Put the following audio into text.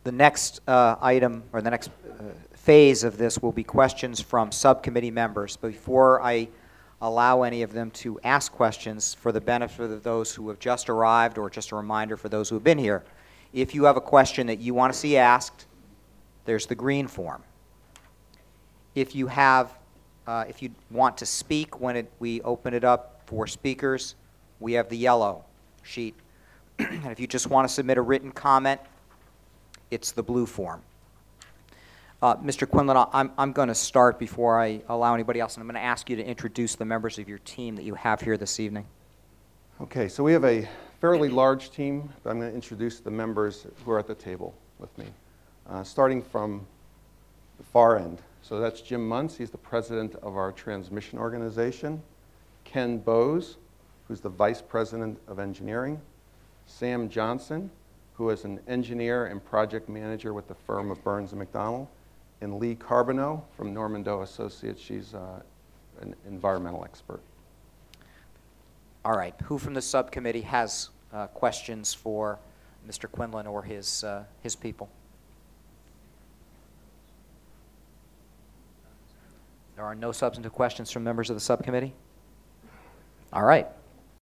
The next item, or the next phase of this will be questions from subcommittee members. Before I allow any of them to ask questions, for the benefit of those who have just arrived, or just a reminder for those who have been here, if you have a question that you want to see asked, there's the green form. If you want to speak when we open it up for speakers, we have the yellow sheet. And if you just want to submit a written comment, it's the blue form. Mr. Quinlan, I'm going to start before I allow anybody else, and I'm going to ask you to introduce the members of your team that you have here this evening. Okay, so we have a fairly large team, but I'm going to introduce the members who are at the table with me, starting from the far end. So that's Jim Muntz. He's the president of our transmission organization. Ken Bowes, who's the vice president of engineering. Sam Johnson, who is an engineer and project manager with the firm of Burns & McDonnell. And Lee Carbonneau from Norman Doe Associates. She's an environmental expert. All right. Who from the subcommittee has questions for Mr. Quinlan or his people? There are no substantive questions from members of the subcommittee? All right.